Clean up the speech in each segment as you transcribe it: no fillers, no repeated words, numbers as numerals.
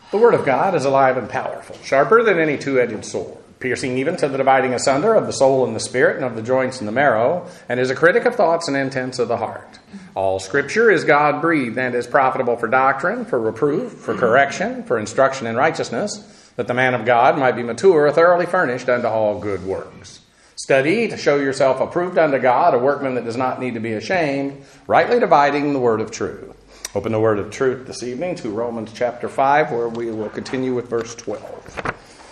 The Word of God is alive and powerful, sharper than any two-edged sword, piercing even to the dividing asunder of the soul and the spirit and of the joints and the marrow, and is a critic of thoughts and intents of the heart. All Scripture is God-breathed and is profitable for doctrine, for reproof, for correction, for instruction in righteousness, that the man of God might be mature, thoroughly furnished unto all good works. Study to show yourself approved unto God, a workman that does not need to be ashamed, rightly dividing the word of truth. Open the word of truth this evening to Romans chapter 5, where we will continue with verse 12.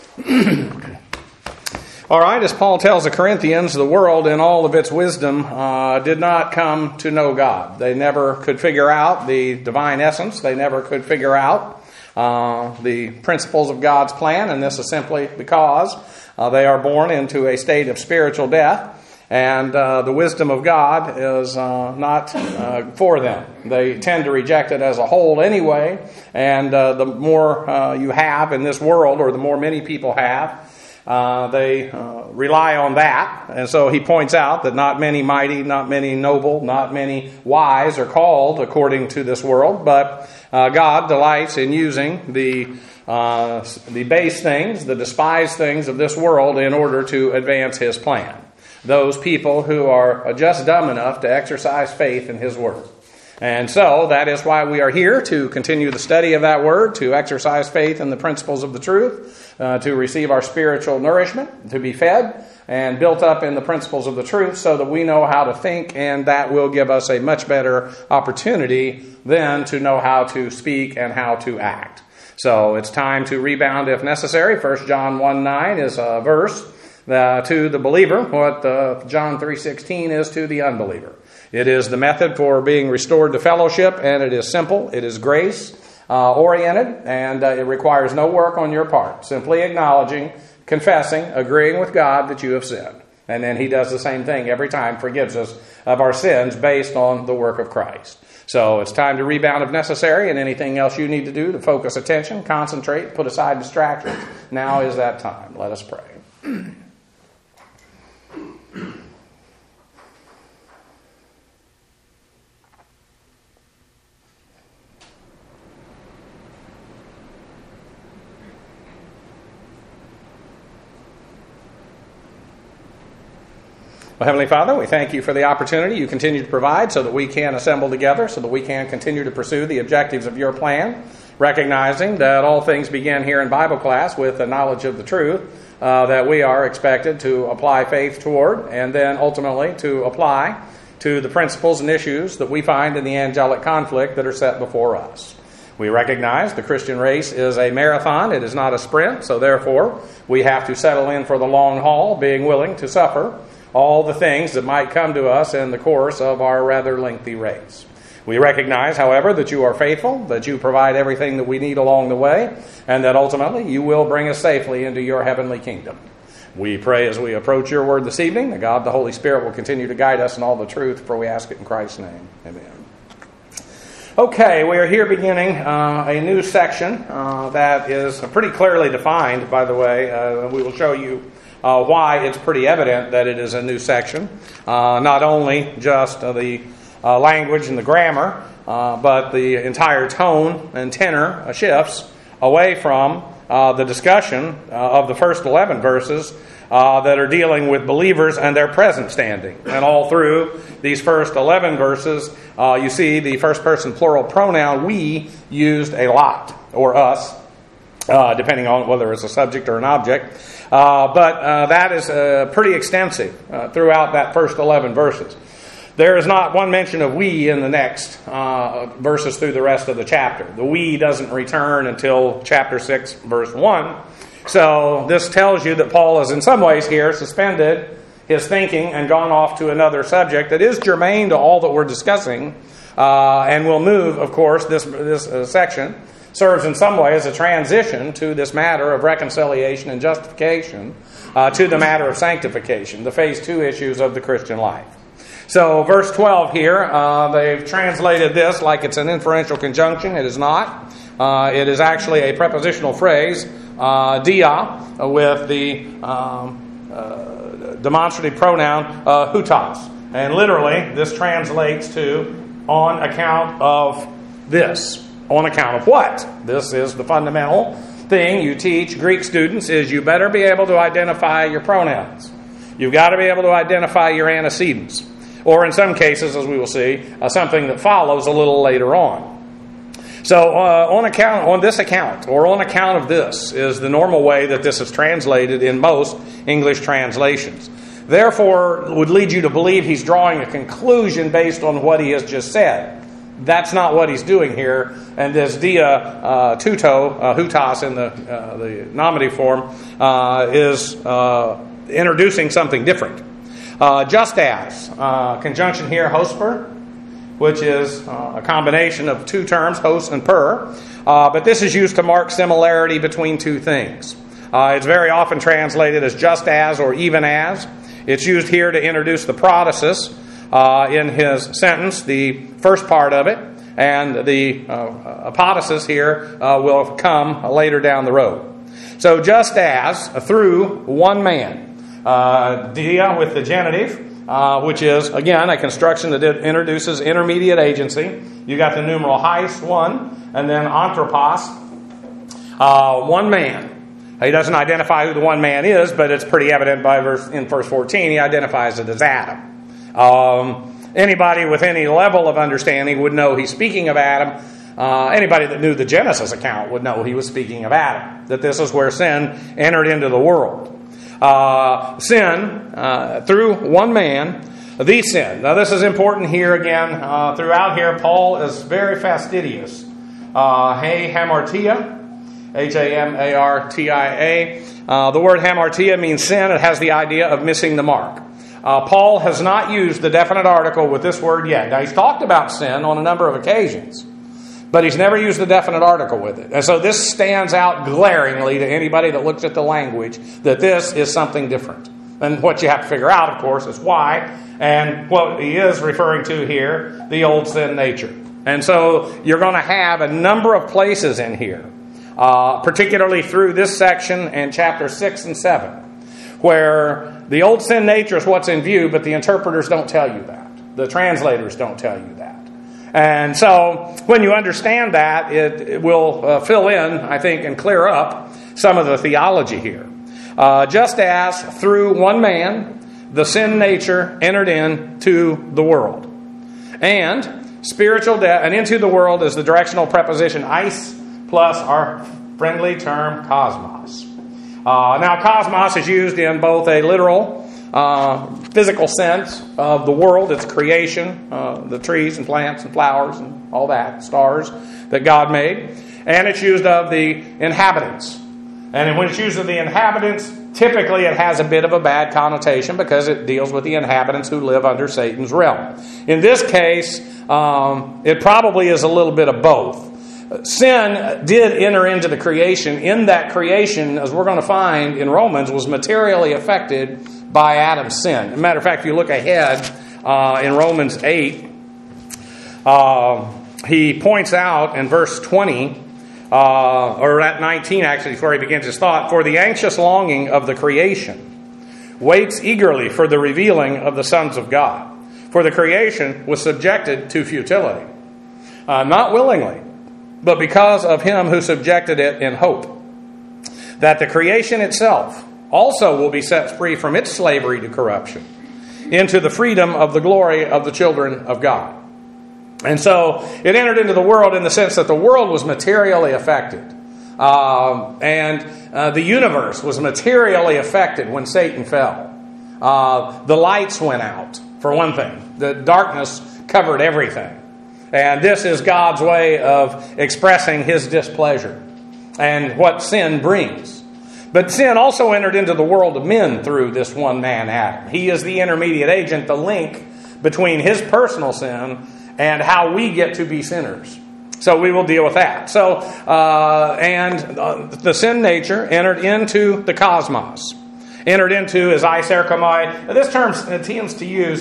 All right, as Paul tells the Corinthians, the world in all of its wisdom did not come to know God. They never could figure out the divine essence. They never could figure out the principles of God's plan, and this is simply because they are born into a state of spiritual death. And the wisdom of God is not for them. They tend to reject it as a whole anyway. And the more you have in this world, or the more many people have, they rely on that. And so he points out that not many mighty, not many noble, not many wise are called according to this world. But God delights in using the base things, the despised things of this world in order to advance his plan. Those people who are just dumb enough to exercise faith in his word. And so that is why we are here, to continue the study of that word, to exercise faith in the principles of the truth, to receive our spiritual nourishment, to be fed and built up in the principles of the truth so that we know how to think, and that will give us a much better opportunity then to know how to speak and how to act. So it's time to rebound if necessary. 1 John 1:9 is a verse to the believer what John 3:16 is to the unbeliever. It is the method for being restored to fellowship, and it is simple. It is grace oriented, and it requires no work on your part. Simply acknowledging, confessing, agreeing with God that you have sinned. And then he does the same thing every time, forgives us of our sins based on the work of Christ. So it's time to rebound if necessary, and anything else you need to do to focus attention, concentrate, put aside distractions. Now is that time. Let us pray. Well, Heavenly Father, we thank you for the opportunity you continue to provide so that we can assemble together, so that we can continue to pursue the objectives of your plan, recognizing that all things begin here in Bible class with the knowledge of the truth that we are expected to apply faith toward, and then ultimately to apply to the principles and issues that we find in the angelic conflict that are set before us. We recognize the Christian race is a marathon. It is not a sprint, so therefore we have to settle in for the long haul, being willing to suffer all the things that might come to us in the course of our rather lengthy race. We recognize, however, that you are faithful, that you provide everything that we need along the way, and that ultimately you will bring us safely into your heavenly kingdom. We pray as we approach your word this evening that God the Holy Spirit will continue to guide us in all the truth, for we ask it in Christ's name. Amen. Okay, we are here beginning a new section that is pretty clearly defined, by the way. We will show you why it's pretty evident that it is a new section. Not only just the language and the grammar, but the entire tone and tenor shifts away from the discussion of the first 11 verses that are dealing with believers and their present standing. And all through these first 11 verses, you see the first person plural pronoun we used a lot, or us, depending on whether it's a subject or an object. But that is pretty extensive throughout that first 11 verses. There is not one mention of we in the next verses through the rest of the chapter. The we doesn't return until chapter 6, verse 1. So this tells you that Paul is in some ways here suspended his thinking and gone off to another subject that is germane to all that we're discussing, and will move, of course, this section serves in some way as a transition to this matter of reconciliation and justification to the matter of sanctification, the phase 2 issues of the Christian life. So verse 12 here, they've translated this like it's an inferential conjunction. It is not. It is actually a prepositional phrase, dia, with the demonstrative pronoun hutas. And literally, this translates to on account of this. On account of what? This is the fundamental thing you teach Greek students, is you better be able to identify your pronouns. You've got to be able to identify your antecedents. Or in some cases, as we will see, something that follows a little later on. So on account of this is the normal way that this is translated in most English translations. Therefore, it would lead you to believe he's drawing a conclusion based on what he has just said. That's not what he's doing here. And this dia hutas in the nominative form is introducing something different. Just as, conjunction here, hosper, which is a combination of two terms, hos and per. But this is used to mark similarity between two things. It's very often translated as just as or even as. It's used here to introduce the protasis in his sentence, the first part of it, and the apodosis here will come later down the road. So just as, through one man. Dia with the genitive, which is, again, a construction that introduces intermediate agency. You got the numeral heis, one, and then anthropos, one man. He doesn't identify who the one man is, but it's pretty evident in verse 14, he identifies it as Adam. Anybody with any level of understanding would know he's speaking of Adam. Anybody that knew the Genesis account would know he was speaking of Adam, that this is where sin entered into the world. Sin, through one man, the sin. Now this is important here again. Throughout here, Paul is very fastidious. Hamartia, Hamartia. The word hamartia means sin. It has the idea of missing the mark. Paul has not used the definite article with this word yet. Now he's talked about sin on a number of occasions, but he's never used the definite article with it. And so this stands out glaringly to anybody that looks at the language, that this is something different. And what you have to figure out, of course, is why. And what he is referring to here, the old sin nature. And so you're going to have a number of places in here, particularly through this section and chapter 6 and 7, where the old sin nature is what's in view, but the interpreters don't tell you that. The translators don't tell you that. And so when you understand that, it will fill in, I think, and clear up some of the theology here. Just as through one man, the sin nature entered into the world. And spiritual death, and into the world is the directional preposition eis plus our friendly term cosmos. Now, cosmos is used in both a literal, physical sense of the world, its creation, the trees and plants and flowers and all that, stars that God made. And it's used of the inhabitants. And when it's used of the inhabitants, typically it has a bit of a bad connotation because it deals with the inhabitants who live under Satan's realm. In this case, it probably is a little bit of both. Sin did enter into the creation. In that creation, as we're going to find in Romans, was materially affected by Adam's sin. As a matter of fact, if you look ahead in Romans 8, he points out in verse 20, or at 19 actually, before he begins his thought, for the anxious longing of the creation waits eagerly for the revealing of the sons of God. For the creation was subjected to futility, not willingly, but because of him who subjected it in hope, that the creation itself also will be set free from its slavery to corruption into the freedom of the glory of the children of God. And so it entered into the world in the sense that the world was materially affected. And the universe was materially affected when Satan fell. The lights went out, for one thing. The darkness covered everything. And this is God's way of expressing his displeasure and what sin brings. But sin also entered into the world of men through this one man, Adam. He is the intermediate agent, the link between his personal sin and how we get to be sinners. So we will deal with that. So, the sin nature entered into the cosmos. Entered into is eiserchomai. This term tends to use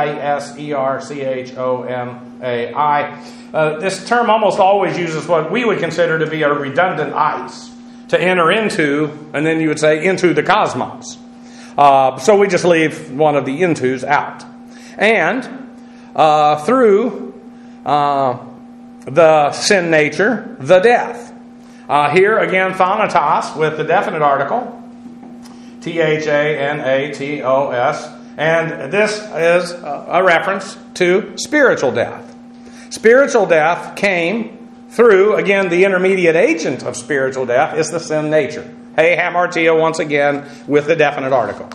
eiserchomai. This term almost always uses what we would consider to be a redundant eis, to enter into, and then you would say into the cosmos. So we just leave one of the intos out. And through the sin nature, the death. Here again, thanatos with the definite article, Thanatos, and this is a reference to spiritual death. Spiritual death came through, again, the intermediate agent of spiritual death is the sin nature. Hey, hamartia once again with the definite article.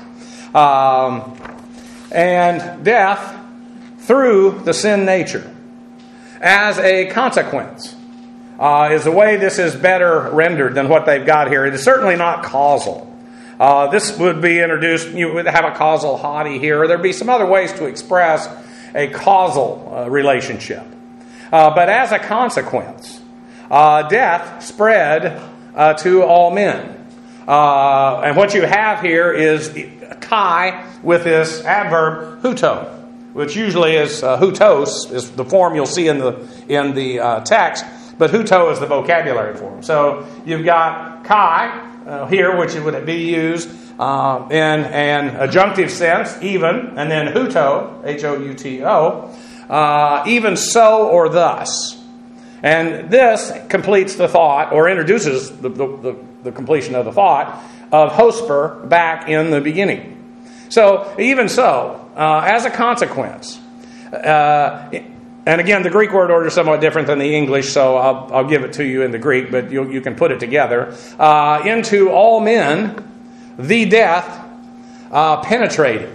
And death through the sin nature. As a consequence, is the way this is better rendered than what they've got here. It is certainly not causal. This would be introduced, you would have a causal hoti here, or there'd be some other ways to express a causal relationship. But as a consequence, death spread to all men. And what you have here is kai with this adverb huto, which usually is hutos, is the form you'll see in the text, but huto is the vocabulary form. So you've got kai here, which would be used in an adjunctive sense, even, and then huto, H-O-U-T-O, even so or thus. And this completes the thought, or introduces the completion of the thought, of hosper back in the beginning. So, even so, as a consequence, and again, the Greek word order is somewhat different than the English, so I'll give it to you in the Greek, but you can put it together. Into all men, the death penetrated.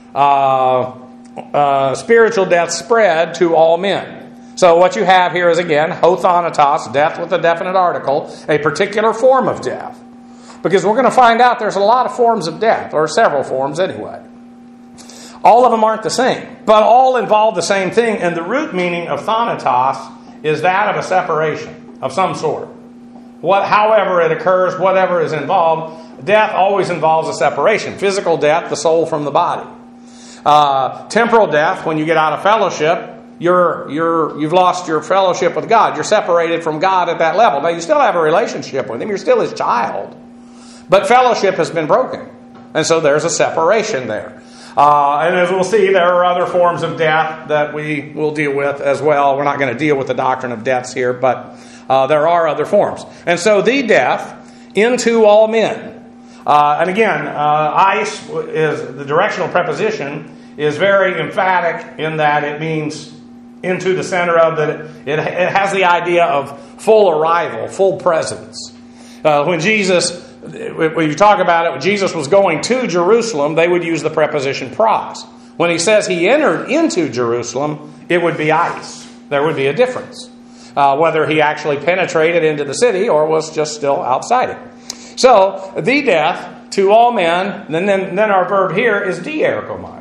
Spiritual death spread to all men. So what you have here is, again, hothanatos, death with a definite article, a particular form of death. Because we're going to find out there's a lot of forms of death, or several forms anyway. All of them aren't the same, but all involve the same thing, and the root meaning of thanatos is that of a separation of some sort. However it occurs, whatever is involved, death always involves a separation. Physical death, the soul from the body. Temporal death, when you get out of fellowship, you've lost your fellowship with God. You're separated from God at that level. Now, you still have a relationship with Him. You're still His child. But fellowship has been broken. And so there's a separation there. And as we'll see, there are other forms of death that we will deal with as well. We're not going to deal with the doctrine of deaths here, but there are other forms. And so the death into all men. And again, eis is the directional preposition is very emphatic in that it means into the center of that. It has the idea of full arrival, full presence. When you talk about it, when Jesus was going to Jerusalem, they would use the preposition pros. When he says he entered into Jerusalem, it would be eis. There would be a difference. Whether he actually penetrated into the city or was just still outside it. So, the death to all men, and then our verb here is dierchomai.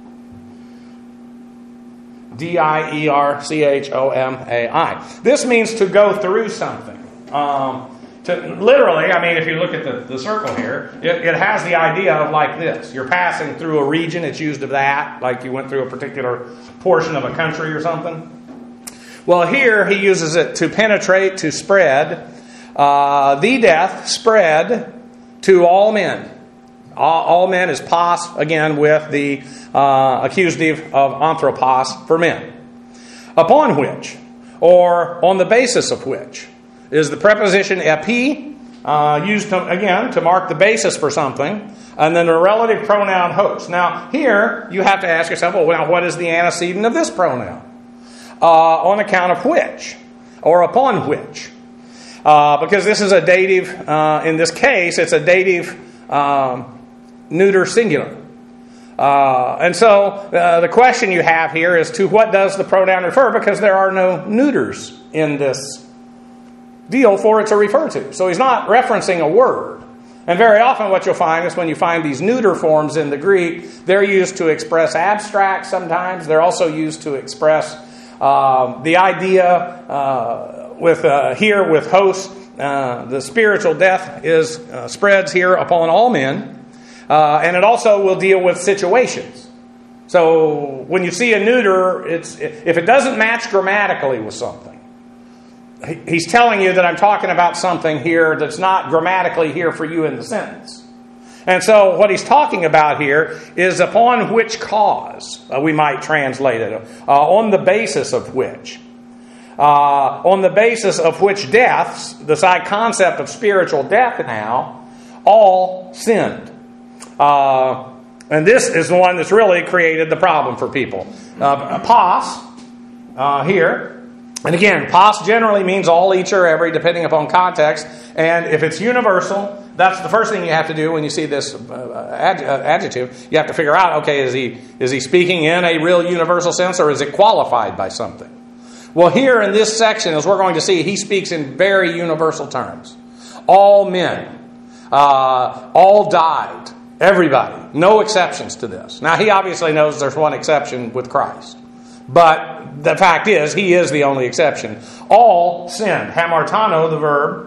D-I-E-R-C-H-O-M-A-I. This means to go through something. Literally, I mean, if you look at the circle here, it has the idea of like this. You're passing through a region, it's used of that, like you went through a particular portion of a country or something. Well, here he uses it to penetrate, to spread. The death spread to all men. All men is pos, again, with the accusative of anthropos for men. Upon which, or on the basis of which, is the preposition epi, used to mark the basis for something, and then the relative pronoun hos. Now, here, you have to ask yourself, well, now what is the antecedent of this pronoun? On account of which, or upon which. Because this is a dative, in this case, it's a dative neuter singular. And so the question you have here is to what does the pronoun refer? Because there are no neuters in this deal for it to refer to. So he's not referencing a word. And very often what you'll find is when you find these neuter forms in the Greek, they're used to express abstract sometimes. They're also used to express the idea here with host. The spiritual death spreads here upon all men. And it also will deal with situations. So when you see a neuter, if it doesn't match grammatically with something, he's telling you that I'm talking about something here that's not grammatically here for you in the sentence. And so what he's talking about here is upon which cause, we might translate it, on the basis of which. on the basis of which deaths, the side concept of spiritual death now, all sinned. And this is the one that's really created the problem for people. Pos, here, and again, pos generally means all, each, or every, depending upon context. And if it's universal, that's the first thing you have to do when you see this adjective. You have to figure out, okay, is he speaking in a real universal sense, or is it qualified by something? Well, here in this section, as we're going to see, he speaks in very universal terms. All men, all died, everybody, no exceptions to this. Now, he obviously knows there's one exception with Christ. But the fact is, he is the only exception. All sinned. Hamartano, the verb,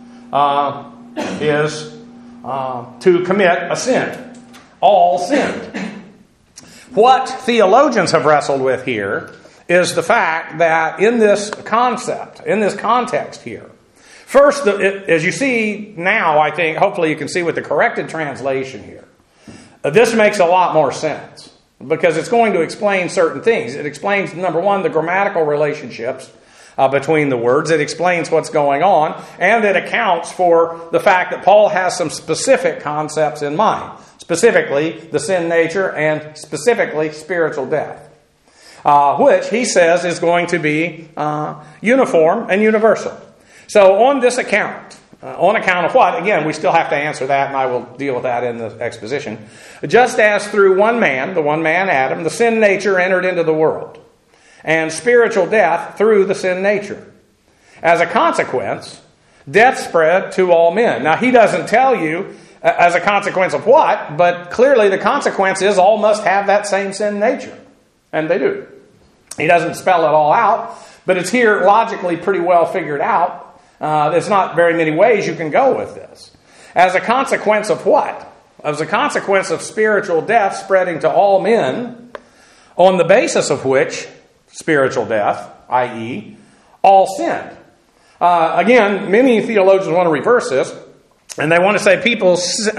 is to commit a sin. All sinned. What theologians have wrestled with here is the fact that in this concept, in this context here, first, as you see now, I think, hopefully you can see with the corrected translation here, this makes a lot more sense. Because it's going to explain certain things. It explains, number one, the grammatical relationships between the words. It explains what's going on. And it accounts for the fact that Paul has some specific concepts in mind. Specifically, the sin nature and specifically spiritual death. Which, he says, is going to be uniform and universal. So on this account, on account of what? Again, we still have to answer that, and I will deal with that in the exposition. Just as through one man, the one man Adam, the sin nature entered into the world, and spiritual death through the sin nature. As a consequence, death spread to all men. Now, he doesn't tell you as a consequence of what, but clearly the consequence is all must have that same sin nature. And they do. He doesn't spell it all out, but it's here logically pretty well figured out. There's not very many ways you can go with this. As a consequence of what? As a consequence of spiritual death spreading to all men, on the basis of which, spiritual death, i.e., all sinned. Again, many theologians want to reverse this, and they want to say people sinned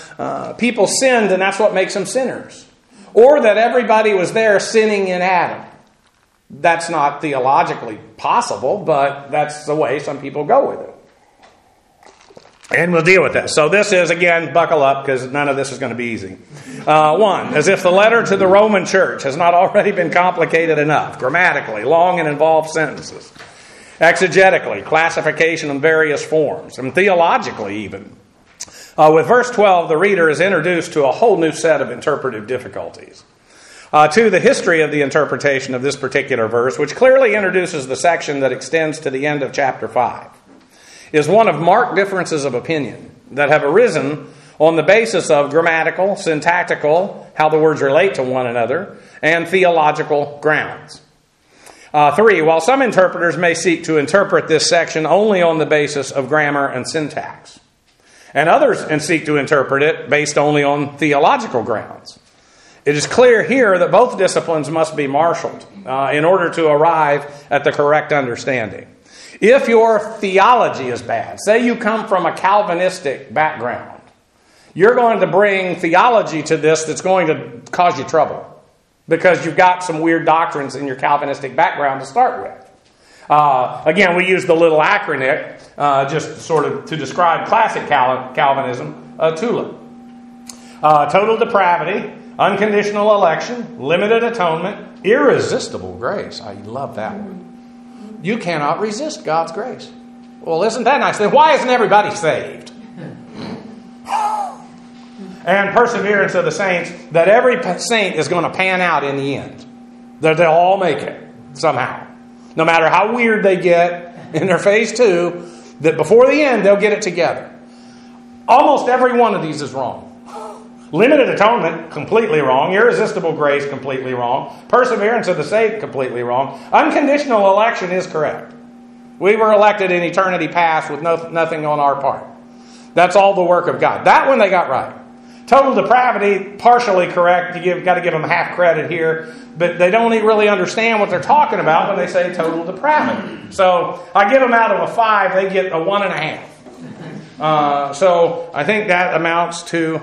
and that's what makes them sinners. Or that everybody was there sinning in Adam. That's not theologically possible, but that's the way some people go with it. And we'll deal with that. So this is, again, buckle up, because none of this is going to be easy. One, as if the letter to the Roman church has not already been complicated enough. Grammatically, long and involved sentences. Exegetically, classification in various forms. And theologically, even. With verse 12, the reader is introduced to a whole new set of interpretive difficulties. To the history of the interpretation of this particular verse, which clearly introduces the section that extends to the end of chapter 5, is one of marked differences of opinion that have arisen on the basis of grammatical, syntactical, how the words relate to one another, and theological grounds. 3, while some interpreters may seek to interpret this section only on the basis of grammar and syntax, and others seek to interpret it based only on theological grounds. It is clear here that both disciplines must be marshaled in order to arrive at the correct understanding. If your theology is bad, say you come from a Calvinistic background, you're going to bring theology to this that's going to cause you trouble because you've got some weird doctrines in your Calvinistic background to start with. Again, we use the little acronym just sort of to describe classic Calvinism, TULIP. Total depravity, unconditional election, limited atonement, irresistible grace. I love that one. You cannot resist God's grace. Well, isn't that nice? Then why isn't everybody saved? And perseverance of the saints, that every saint is going to pan out in the end. That they'll all make it somehow. No matter how weird they get in their phase 2, that before the end they'll get it together. Almost every one of these is wrong. Limited atonement, completely wrong. Irresistible grace, completely wrong. Perseverance of the saint, completely wrong. Unconditional election is correct. We were elected in eternity past with nothing on our part. That's all the work of God. That one they got right. Total depravity, partially correct. Got to give them half credit here. But they don't really understand what they're talking about when they say total depravity. So I give them out of a 5, they get a 1.5. So I think that amounts to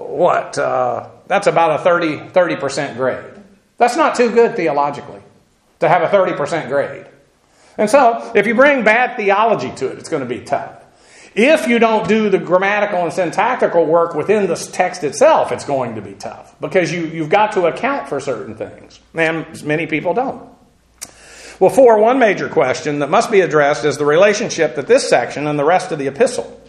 that's about a 30% grade. That's not too good theologically. to have a 30% grade. And so, if you bring bad theology to it, it's going to be tough. If you don't do the grammatical and syntactical work within the text itself, it's going to be tough. Because you've got to account for certain things. And many people don't. Well, 4, one major question that must be addressed is the relationship that this section and the rest of the epistle.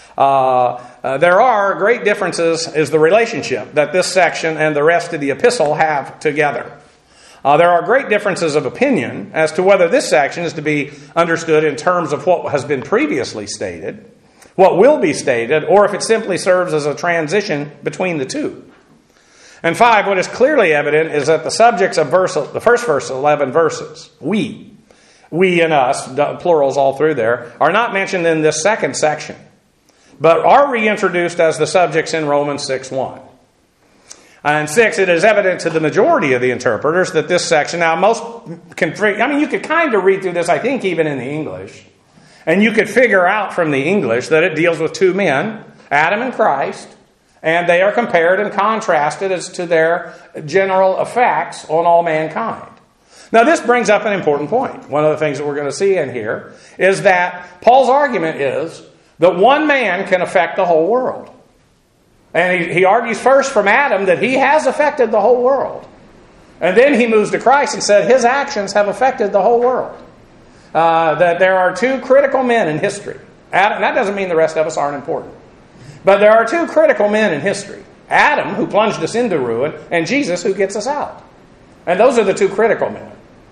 There are great differences is the relationship that this section and the rest of the epistle have together. There are great differences of opinion as to whether this section is to be understood in terms of what has been previously stated, what will be stated, or if it simply serves as a transition between the two. And 5, what is clearly evident is that the subjects of the first verse, 11 verses, we and us, plurals all through there, are not mentioned in this second section, but are reintroduced as the subjects in Romans 6:1. And 6, it is evident to the majority of the interpreters that this section, now you could kind of read through this, I think, even in the English, and you could figure out from the English that it deals with two men, Adam and Christ, and they are compared and contrasted as to their general effects on all mankind. Now, this brings up an important point. One of the things that we're going to see in here is that Paul's argument is that one man can affect the whole world. And he argues first from Adam that he has affected the whole world. And then he moves to Christ and said his actions have affected the whole world. That there are two critical men in history. Adam, that doesn't mean the rest of us aren't important. But there are two critical men in history. Adam, who plunged us into ruin, and Jesus, who gets us out. And those are the two critical men.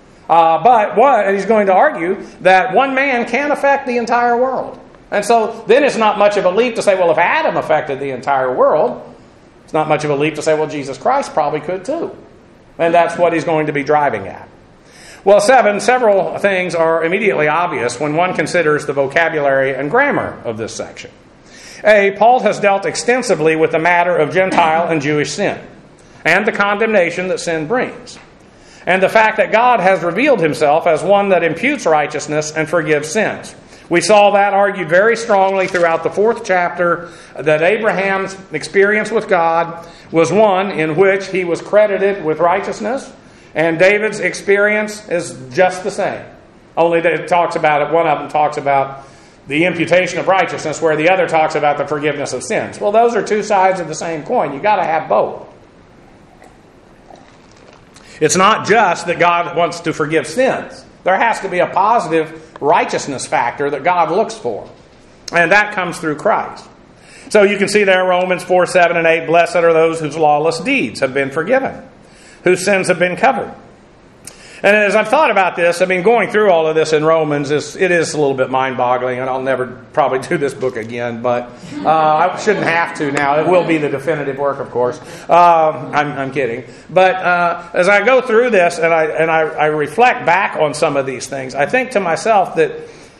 And he's going to argue that one man can affect the entire world. And so then it's not much of a leap to say, well, if Adam affected the entire world, it's not much of a leap to say, well, Jesus Christ probably could too. And that's what he's going to be driving at. Well, 7, several things are immediately obvious when one considers the vocabulary and grammar of this section. A, Paul has dealt extensively with the matter of Gentile and Jewish sin and the condemnation that sin brings. And the fact that God has revealed himself as one that imputes righteousness and forgives sins. We saw that argued very strongly throughout the 4th chapter, that Abraham's experience with God was one in which he was credited with righteousness, and David's experience is just the same. Only that it talks about it, one of them talks about the imputation of righteousness, where the other talks about the forgiveness of sins. Well, those are two sides of the same coin. You've got to have both. It's not just that God wants to forgive sins. There has to be a positive righteousness factor that God looks for. And that comes through Christ. So you can see there Romans 4, 7, and 8, blessed are those whose lawless deeds have been forgiven, whose sins have been covered. And as I've thought about this, going through all of this in Romans, it is a little bit mind-boggling, and I'll never probably do this book again, but I shouldn't have to now. It will be the definitive work, of course. I'm kidding. But as I go through this and I reflect back on some of these things, I think to myself that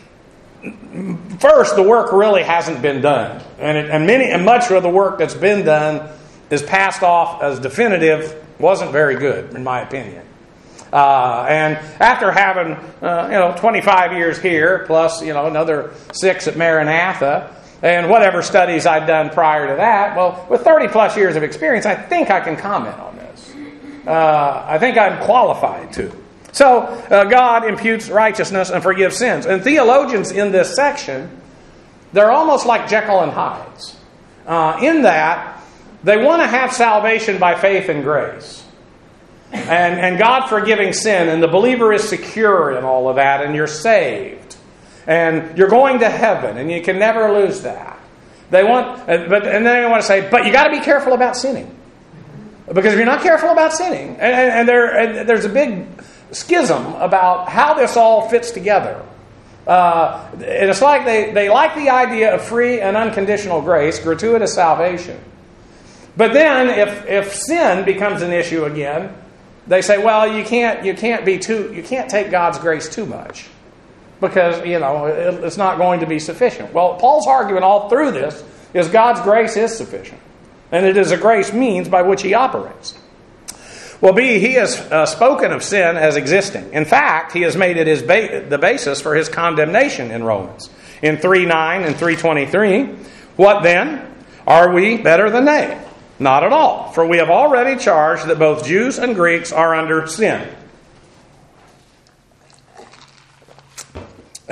first, the work really hasn't been done. And much of the work that's been done is passed off as definitive, wasn't very good, in my opinion. And after having, 25 years here, plus, another 6 at Maranatha, and whatever studies I'd done prior to that, well, with 30 plus years of experience, I think I can comment on this. I think I'm qualified to. So, God imputes righteousness and forgives sins. And theologians in this section, they're almost like Jekyll and Hydes. In that, they want to have salvation by faith and grace. And God forgiving sin, and the believer is secure in all of that, and you're saved. And you're going to heaven, and you can never lose that. And then they want to say, but you got to be careful about sinning. Because if you're not careful about sinning, and there's a big schism about how this all fits together. And it's like they like the idea of free and unconditional grace, gratuitous salvation. But then if sin becomes an issue again, they say, well, you can't take God's grace too much because, it's not going to be sufficient. Well, Paul's argument all through this is God's grace is sufficient. And it is a grace means by which he operates. Well, B, he has spoken of sin as existing. In fact, he has made it the basis for his condemnation in Romans. In 3:9 and 3:23, what then? Are we better than they? Not at all, for we have already charged that both Jews and Greeks are under sin.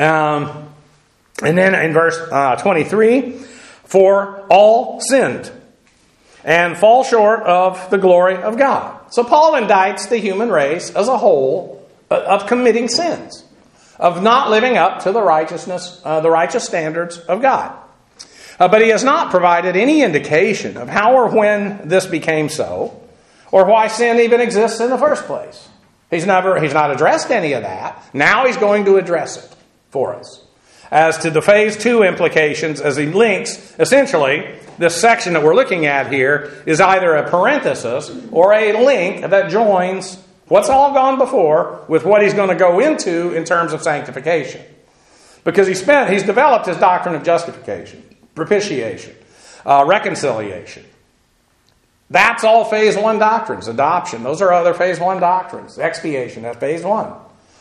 And then in verse 23, for all sinned and fall short of the glory of God. So Paul indicts the human race as a whole of committing sins, of not living up to the righteous standards of God. But he has not provided any indication of how or when this became so, or why sin even exists in the first place. He's not addressed any of that. Now he's going to address it for us. As to the phase 2 implications, as he links, essentially, this section that we're looking at here is either a parenthesis or a link that joins what's all gone before with what he's going to go into in terms of sanctification. Because he's developed his doctrine of justification, propitiation, reconciliation. That's all phase 1 doctrines. Adoption, those are other phase 1 doctrines. Expiation, that's phase 1.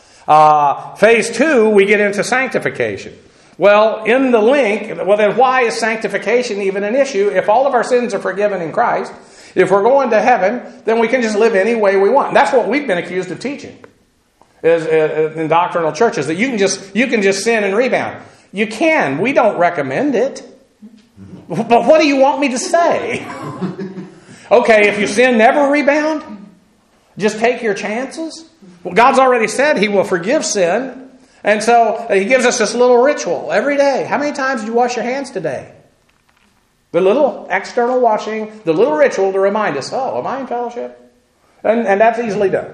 Phase 2, we get into sanctification. Well, in the link, then why is sanctification even an issue? If all of our sins are forgiven in Christ, if we're going to heaven, then we can just live any way we want. And that's what we've been accused of teaching in doctrinal churches, that you can just sin and rebound. You can. We don't recommend it. But what do you want me to say? Okay, if you sin, never rebound? Just take your chances? Well, God's already said He will forgive sin. And so He gives us this little ritual every day. How many times did you wash your hands today? The little external washing, the little ritual to remind us, oh, am I in fellowship? And that's easily done.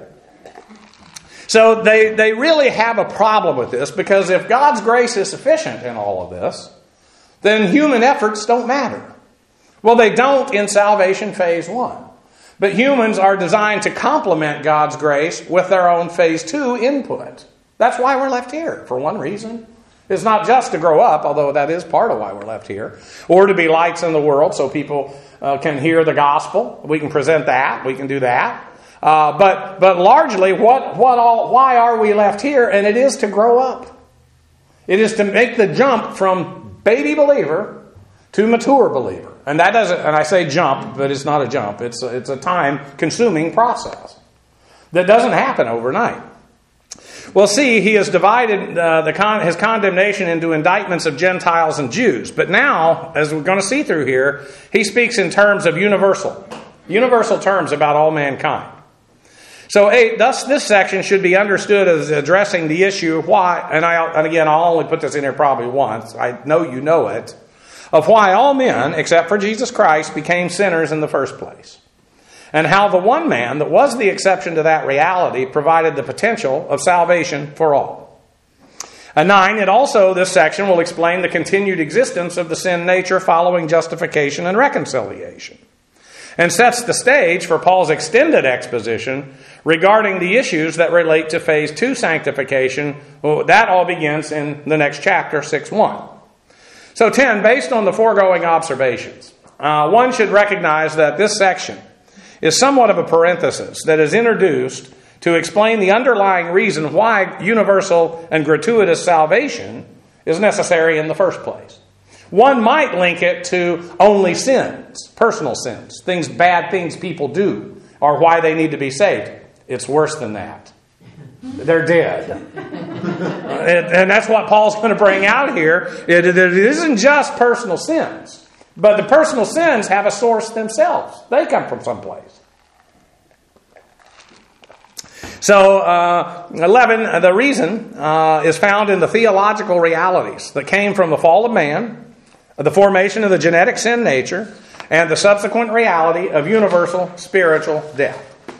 So they really have a problem with this, because if God's grace is sufficient in all of this, then human efforts don't matter. Well, they don't in salvation phase 1. But humans are designed to complement God's grace with their own phase 2 input. That's why we're left here, for one reason. It's not just to grow up, although that is part of why we're left here, or to be lights in the world so people can hear the gospel. We can present that. We can do that. But largely, why are we left here? And it is to grow up. It is to make the jump from baby believer to mature believer. And that doesn't, and I say jump, but it's not a jump. It's a time-consuming process that doesn't happen overnight. Well, see, he has divided his condemnation into indictments of Gentiles and Jews. But now, as we're going to see through here, he speaks in terms of universal terms about all mankind. So, thus this section should be understood as addressing the issue of why, and again, I'll only put this in here probably once. I know you know it. Of why all men, except for Jesus Christ, became sinners in the first place. And how the one man that was the exception to that reality provided the potential of salvation for all. 9, this section will explain the continued existence of the sin nature following justification and reconciliation. And sets the stage for Paul's extended exposition regarding the issues that relate to phase 2 sanctification. Well, that all begins in the next chapter, 6:1. So 10, based on the foregoing observations, one should recognize that this section is somewhat of a parenthesis that is introduced to explain the underlying reason why universal and gratuitous salvation is necessary in the first place. One might link it to only sins, personal sins, bad things people do, or why they need to be saved. It's worse than that. They're dead. And that's what Paul's going to bring out here. It isn't just personal sins. But the personal sins have a source themselves. They come from someplace. So, 11, the reason is found in the theological realities that came from the fall of man, the formation of the genetic sin nature, and the subsequent reality of universal spiritual death.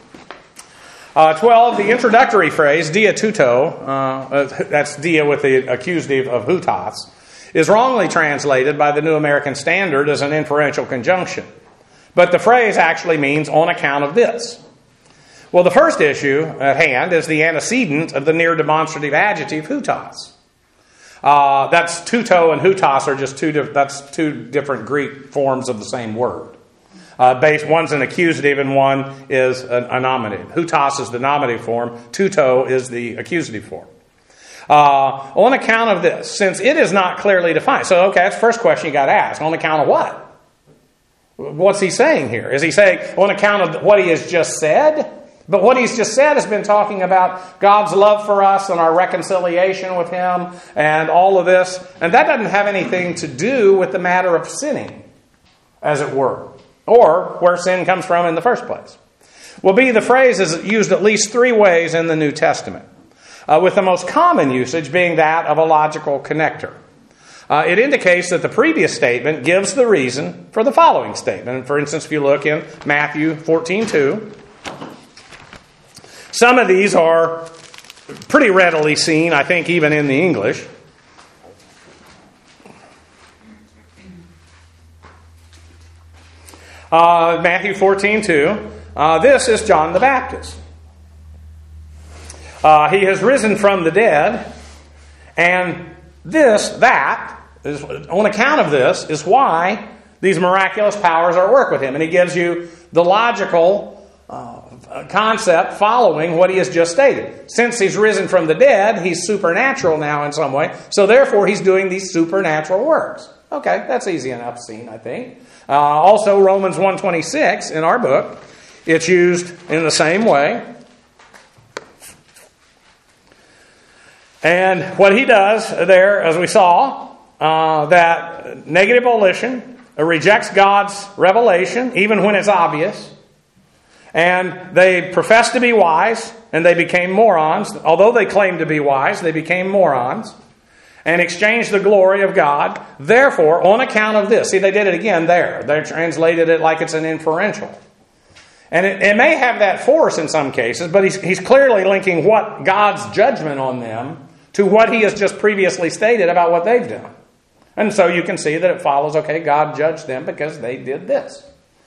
12, the introductory phrase, dia tuto, that's dia with the accusative of hutas, is wrongly translated by the New American Standard as an inferential conjunction. But the phrase actually means on account of this. Well, the first issue at hand is the antecedent of the near demonstrative adjective hutas. That's tuto and hutas are just two different Greek forms of the same word. One's an accusative and one is a nominative. Hutas is the nominative form. Tuto is the accusative form. On account of this, since it is not clearly defined. So, okay, that's the first question you got to ask. On account of what? What's he saying here? Is he saying on account of what he has just said? But what he's just said has been talking about God's love for us and our reconciliation with Him and all of this. And that doesn't have anything to do with the matter of sinning, as it were, or where sin comes from in the first place. Well, the phrase is used at least 3 ways in the New Testament, with the most common usage being that of a logical connector. It indicates that the previous statement gives the reason for the following statement. For instance, if you look in Matthew 14:2, some of these are pretty readily seen, I think, even in the English. Matthew 14:2. This is John the Baptist. He has risen from the dead, and on account of this, is why these miraculous powers are at work with him. And he gives you the logical concept following what he has just stated. Since he's risen from the dead, he's supernatural now in some way, so therefore he's doing these supernatural works. Okay, that's easy enough seen, I think. Also, Romans 1:26 in our book, it's used in the same way. And what he does there, as we saw, that negative volition rejects God's revelation, even when it's obvious. And they profess to be wise, and they became morons. Although they claimed to be wise, they became morons and exchanged the glory of God. Therefore, on account of this, see, they did it again there. They translated it like it's an inferential. And it may have that force in some cases, but he's clearly linking what God's judgment on them to what he has just previously stated about what they've done. And so you can see that it follows, okay, God judged them because they did this.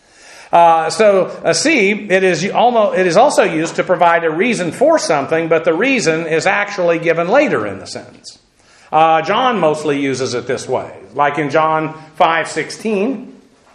It is also used to provide a reason for something, but the reason is actually given later in the sentence. John mostly uses it this way, like in John 5:16.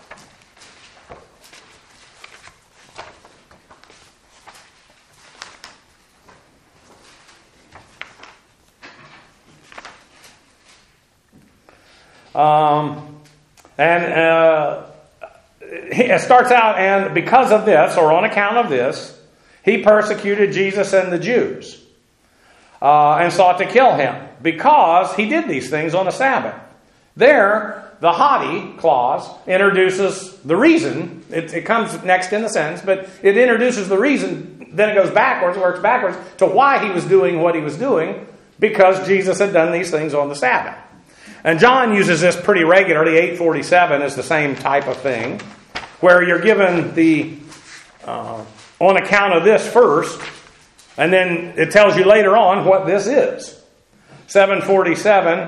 It starts out, and because of this, or on account of this, he persecuted Jesus and the Jews and sought to kill him because he did these things on the Sabbath. There, the haughty clause introduces the reason. It comes next in the sentence, but it introduces the reason. Then it goes backwards, works backwards, to why he was doing what he was doing, because Jesus had done these things on the Sabbath. And John uses this pretty regularly. 8:47 is the same type of thing, where you're given the on account of this first, and then it tells you later on what this is. 7:47.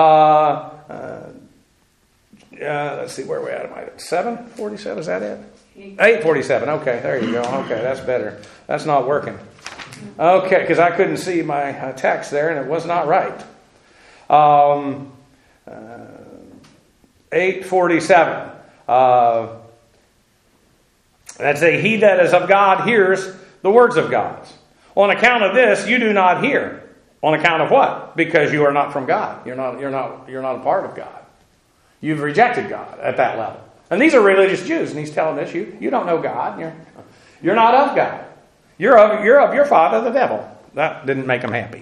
Let's see where we're at. 7:47, is that it? 8:47. Okay, there you go. Okay, that's better. That's not working. Okay, because I couldn't see my text there, and it was not right. 8:47. That's he that is of God hears the words of God. On account of this, you do not hear. On account of what? Because you are not from God. You're not a part of God. You've rejected God at that level. And these are religious Jews, and he's telling us you don't know God. You're not of God. You're of your father, the devil. That didn't make him happy.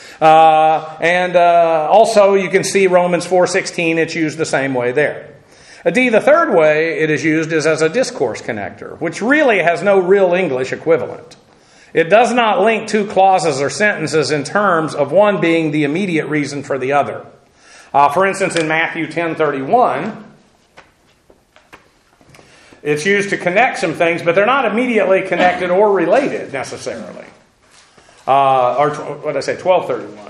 Also, you can see Romans 4:16. It's used the same way there. The third way it is used is as a discourse connector, which really has no real English equivalent. It does not link two clauses or sentences in terms of one being the immediate reason for the other. For instance, in Matthew 10:31, it's used to connect some things, but they're not immediately connected or related necessarily. Or what did I say? 12:31.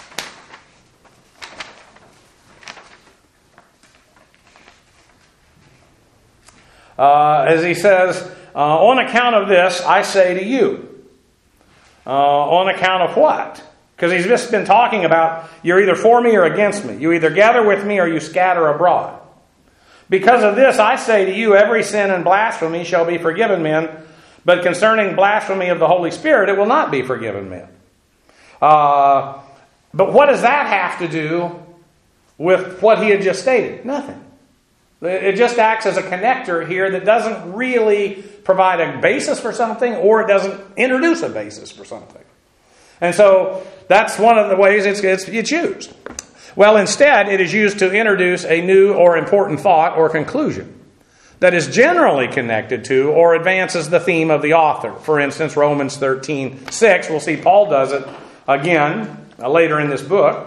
As he says, on account of this, I say to you. On account of what? Because he's just been talking about you're either for me or against me. You either gather with me or you scatter abroad. Because of this, I say to you, every sin and blasphemy shall be forgiven men, but concerning blasphemy of the Holy Spirit, it will not be forgiven men. But what does that have to do with what he had just stated? Nothing. It just acts as a connector here that doesn't really provide a basis for something, or it doesn't introduce a basis for something. And so that's one of the ways it's used. Well, instead, it is used to introduce a new or important thought or conclusion that is generally connected to or advances the theme of the author. For instance, Romans 13:6, we'll see Paul does it again later in this book.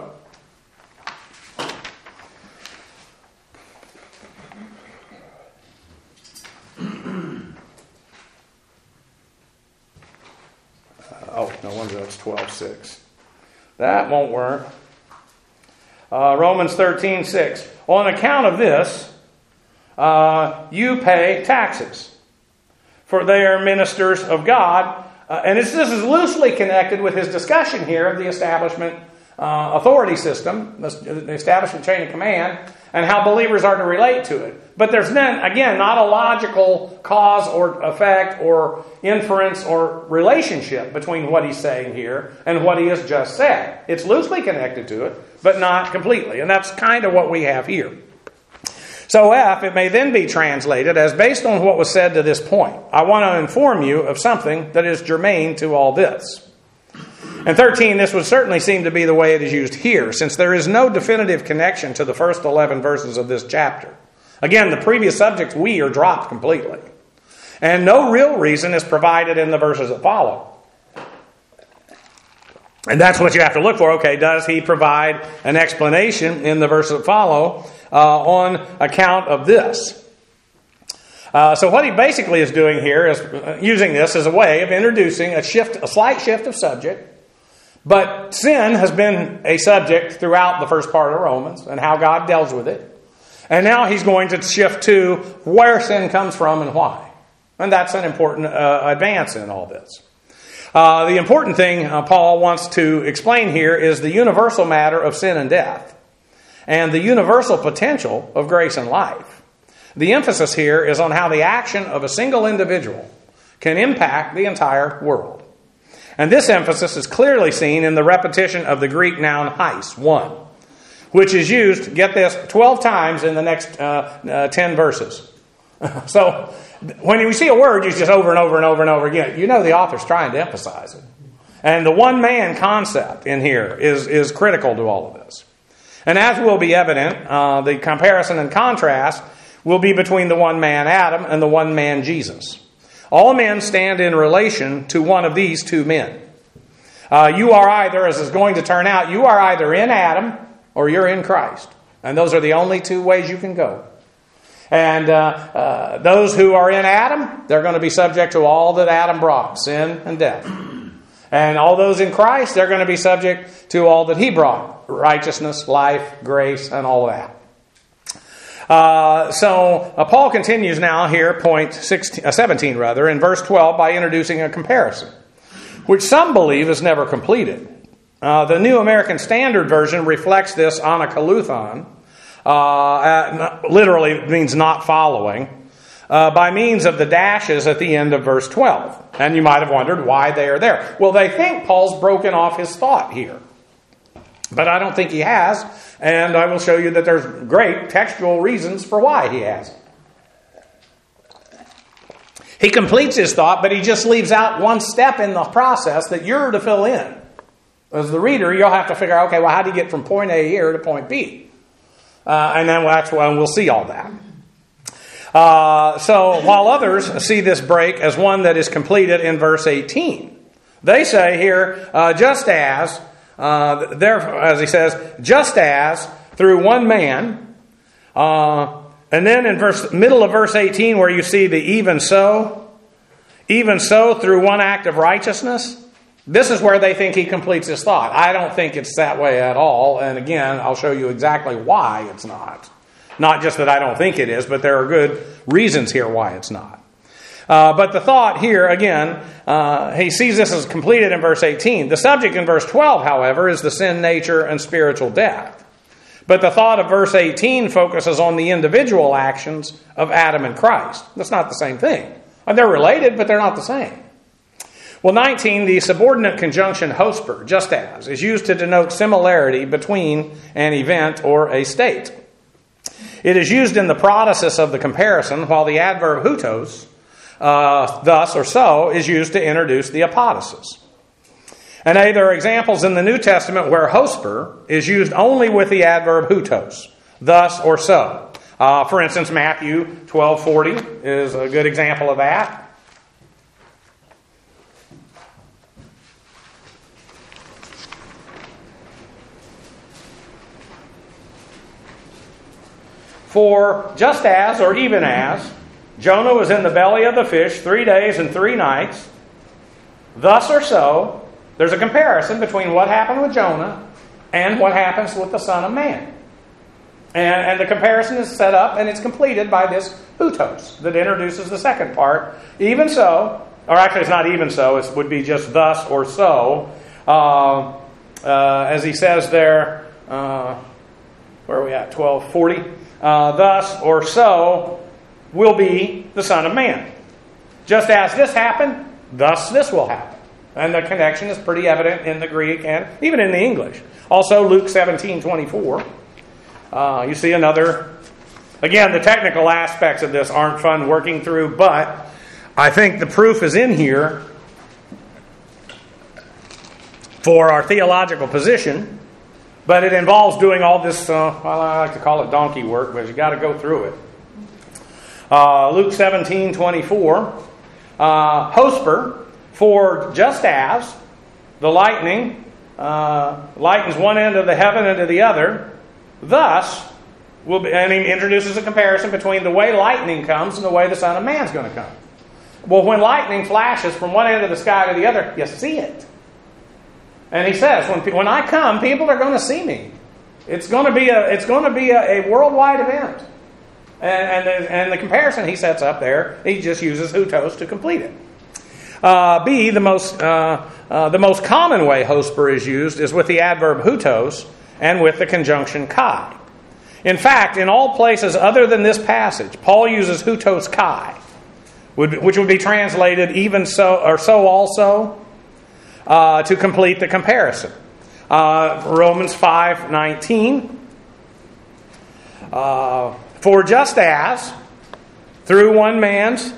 No wonder that's 12:6. That won't work. Romans 13:6. On account of this, you pay taxes, for they are ministers of God. And this is loosely connected with his discussion here of the establishment authority system, the establishment chain of command, and how believers are to relate to it. But there's then, again, not a logical cause or effect or inference or relationship between what he's saying here and what he has just said. It's loosely connected to it, but not completely. And that's kind of what we have here. So F, it may then be translated as, based on what was said to this point, I want to inform you of something that is germane to all this. And 13, this would certainly seem to be the way it is used here, since there is no definitive connection to the first 11 verses of this chapter. Again, the previous subjects, we, are dropped completely. And no real reason is provided in the verses that follow. And that's what you have to look for. Okay, does he provide an explanation in the verses that follow on account of this? So what he basically is doing here is using this as a way of introducing a slight shift of subject. But sin has been a subject throughout the first part of Romans and how God deals with it. And now he's going to shift to where sin comes from and why. And that's an important advance in all this. The important thing Paul wants to explain here is the universal matter of sin and death and the universal potential of grace and life. The emphasis here is on how the action of a single individual can impact the entire world. And this emphasis is clearly seen in the repetition of the Greek noun heis, one, which is used, get this, 12 times in the next 10 verses. So when you see a word used just over and over and over and over again, you know the author's trying to emphasize it. And the one-man concept in here is critical to all of this. And as will be evident, the comparison and contrast will be between the one man Adam and the one man Jesus. All men stand in relation to one of these two men. You are either, as is going to turn out, you are either in Adam or you're in Christ. And those are the only two ways you can go. And those who are in Adam, they're going to be subject to all that Adam brought, sin and death. And all those in Christ, they're going to be subject to all that he brought, righteousness, life, grace, and all of that. So Paul continues now here, point 17 in verse 12, by introducing a comparison, which some believe is never completed. The New American Standard Version reflects this anakaleuthon, literally means not following, by means of the dashes at the end of verse 12. And you might have wondered why they are there. Well, they think Paul's broken off his thought here. But I don't think he has, and I will show you that there's great textual reasons for why he hasn't. He completes his thought, but he just leaves out one step in the process that you're to fill in. As the reader, you'll have to figure out, okay, well, how do you get from point A here to point B? And then that's when we'll see all that. So while others see this break as one that is completed in verse 18, they say here, just as... therefore, as he says, just as through one man, and then in middle of verse 18 where you see the even so through one act of righteousness, this is where they think he completes his thought. I don't think it's that way at all, and again, I'll show you exactly why it's not. Not just that I don't think it is, but there are good reasons here why it's not. But the thought here, again, he sees this as completed in verse 18. The subject in verse 12, however, is the sin nature and spiritual death. But the thought of verse 18 focuses on the individual actions of Adam and Christ. That's not the same thing. They're related, but they're not the same. Well, 19, the subordinate conjunction hosper, just as, is used to denote similarity between an event or a state. It is used in the protasis of the comparison, while the adverb hutos, thus or so, is used to introduce the apodosis. And there are examples in the New Testament where hosper is used only with the adverb hutos, thus or so. For instance, Matthew 12:40 is a good example of that. For just as, or even as, Jonah was in the belly of the fish 3 days and 3 nights, thus or so, there's a comparison between what happened with Jonah and what happens with the Son of Man. And the comparison is set up and it's completed by this hutos that introduces the second part. Even so, or actually it's not even so, it would be just thus or so. As he says there, where are we at? 12:40. Thus or so will be the Son of Man. Just as this happened, thus this will happen. And the connection is pretty evident in the Greek and even in the English. Also, Luke 17:24. You see another... Again, the technical aspects of this aren't fun working through, but I think the proof is in here for our theological position. But it involves doing all this, well, I like to call it donkey work, but you've got to go through it. Luke 17:24. Hosper, for just as the lightning lightens one end of the heaven into the other, thus will be, and he introduces a comparison between the way lightning comes and the way the Son of Man's going to come. Well, when lightning flashes from one end of the sky to the other, you see it. And he says, when I come, people are going to see me. It's going to be a worldwide event. And the comparison he sets up there, he just uses hutos to complete it. B, the most common way hosper is used is with the adverb hutos and with the conjunction kai. In fact, in all places other than this passage, Paul uses hutos kai, which would be translated even so or so also, to complete the comparison. Romans 5:19. For just as through one man's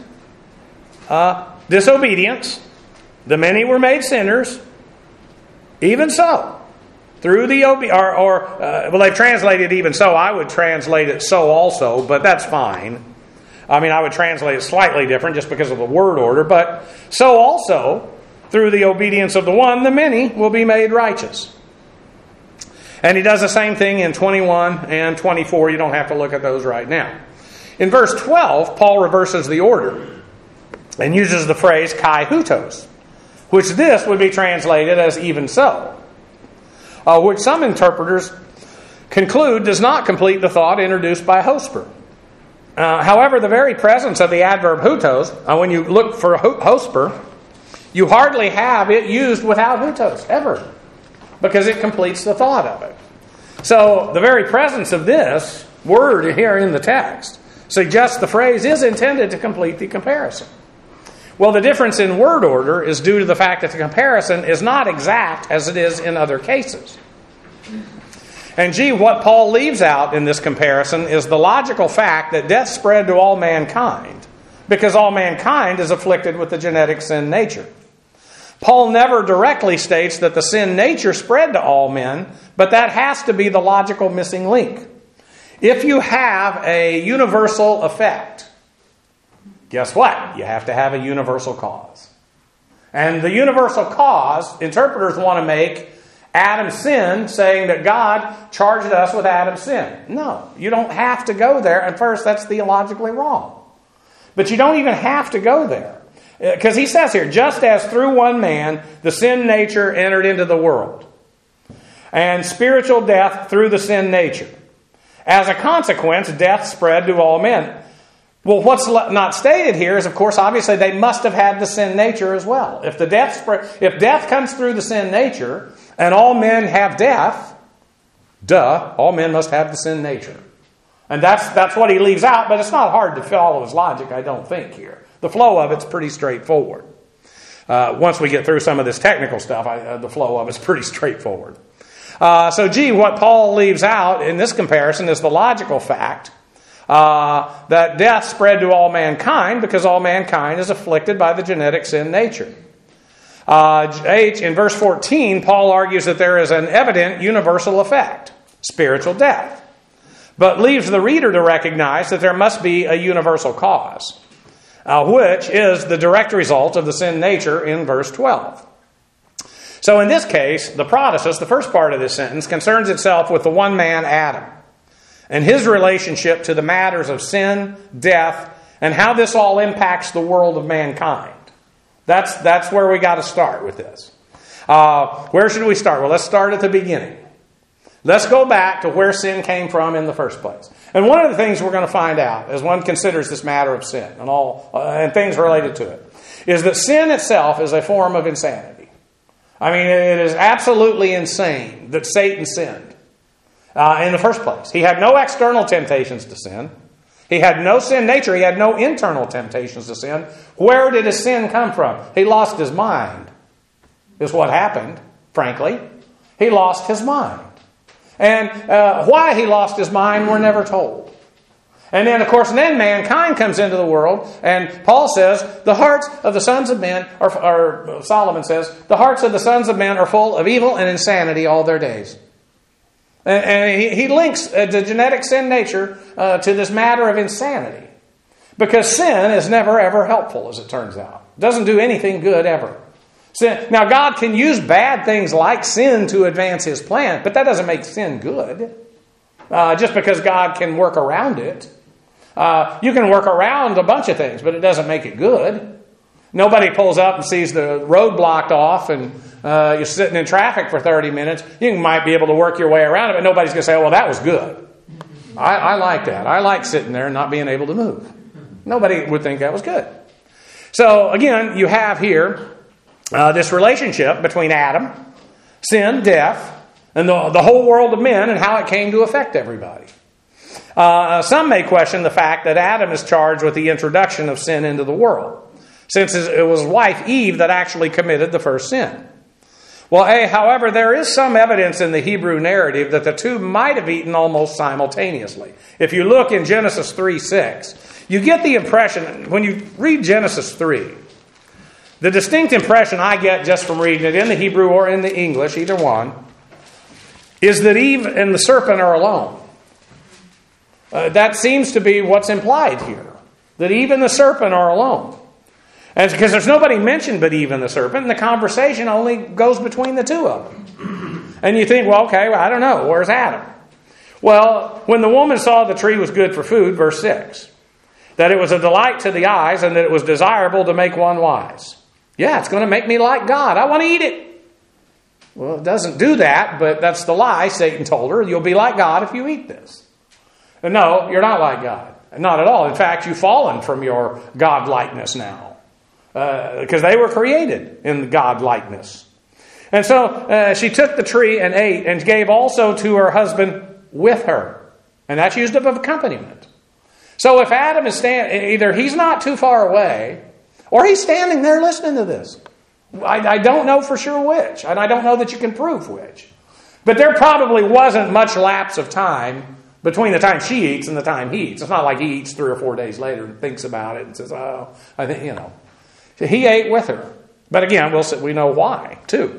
disobedience the many were made sinners, even so through the well, they've translated even so. I would translate it so also, but that's fine. I mean, I would translate it slightly different just because of the word order, but so also through the obedience of the one, the many will be made righteous. And he does the same thing in 21 and 24. You don't have to look at those right now. In verse 12, Paul reverses the order and uses the phrase kai hutos, which this would be translated as even so, which some interpreters conclude does not complete the thought introduced by hosper. However, the very presence of the adverb hutos, when you look for hosper, you hardly have it used without hutos, ever, because it completes the thought of it. So the very presence of this word here in the text suggests the phrase is intended to complete the comparison. Well, the difference in word order is due to the fact that the comparison is not exact as it is in other cases. And what Paul leaves out in this comparison is the logical fact that death spread to all mankind because all mankind is afflicted with the genetic sin nature. Paul never directly states that the sin nature spread to all men, but that has to be the logical missing link. If you have a universal effect, guess what? You have to have a universal cause. And the universal cause, interpreters want to make Adam's sin, saying that God charged us with Adam's sin. No, you don't have to go there. And first, that's theologically wrong. But you don't even have to go there. Because he says here, just as through one man the sin nature entered into the world, and spiritual death through the sin nature. As a consequence, death spread to all men. Well, what's not stated here is, of course, obviously they must have had the sin nature as well. If death comes through the sin nature, and all men have death, all men must have the sin nature. And that's what he leaves out, but it's not hard to follow his logic, I don't think, here. The flow of it's pretty straightforward. Once we get through some of this technical stuff, the flow of it's pretty straightforward. What Paul leaves out in this comparison is the logical fact that death spread to all mankind because all mankind is afflicted by the genetic sin nature. In verse 14, Paul argues that there is an evident universal effect, spiritual death, but leaves the reader to recognize that there must be a universal cause, which is the direct result of the sin nature in verse 12. So in this case, the protasis, the first part of this sentence, concerns itself with the one man, Adam, and his relationship to the matters of sin, death, and how this all impacts the world of mankind. That's where we got to start with this. Where should we start? Well, let's start at the beginning. Let's go back to where sin came from in the first place. And one of the things we're going to find out as one considers this matter of sin and things related to it is that sin itself is a form of insanity. I mean, it is absolutely insane that Satan sinned in the first place. He had no external temptations to sin. He had no sin nature. He had no internal temptations to sin. Where did his sin come from? He lost his mind, is what happened, frankly. He lost his mind. And why he lost his mind, we're never told. And then, of course, mankind comes into the world, and Paul says, the hearts of the sons of men, or Solomon says, the hearts of the sons of men are full of evil and insanity all their days. And he links the genetic sin nature to this matter of insanity. Because sin is never, ever helpful, as it turns out. It doesn't do anything good ever. Sin. Now, God can use bad things like sin to advance His plan, but that doesn't make sin good. Just because God can work around it. You can work around a bunch of things, but it doesn't make it good. Nobody pulls up and sees the road blocked off and you're sitting in traffic for 30 minutes. You might be able to work your way around it, but nobody's going to say, well, that was good. I like that. I like sitting there and not being able to move. Nobody would think that was good. So, again, you have here this relationship between Adam, sin, death, and the whole world of men and how it came to affect everybody. Some may question the fact that Adam is charged with the introduction of sin into the world, since it was wife Eve that actually committed the first sin. Well, however, there is some evidence in the Hebrew narrative that the two might have eaten almost simultaneously. If you look in Genesis 3:6, you get the impression, when you read Genesis 3, the distinct impression I get just from reading it in the Hebrew or in the English, either one, is that Eve and the serpent are alone. That seems to be what's implied here, that Eve and the serpent are alone. And because there's nobody mentioned but Eve and the serpent, and the conversation only goes between the two of them. And you think, I don't know, where's Adam? Well, when the woman saw the tree was good for food, verse 6, that it was a delight to the eyes and that it was desirable to make one wise. Yeah, it's going to make me like God. I want to eat it. Well, it doesn't do that, but that's the lie Satan told her. You'll be like God if you eat this. And no, you're not like God. Not at all. In fact, you've fallen from your God-likeness now. Because they were created in God-likeness. And so she took the tree and ate and gave also to her husband with her. And that's used of accompaniment. So if Adam is either he's not too far away, or he's standing there listening to this. I don't know for sure which, and I don't know that you can prove which. But there probably wasn't much lapse of time between the time she eats and the time he eats. It's not like he eats 3 or 4 days later and thinks about it and says, I think, So he ate with her. But again, we know why, too.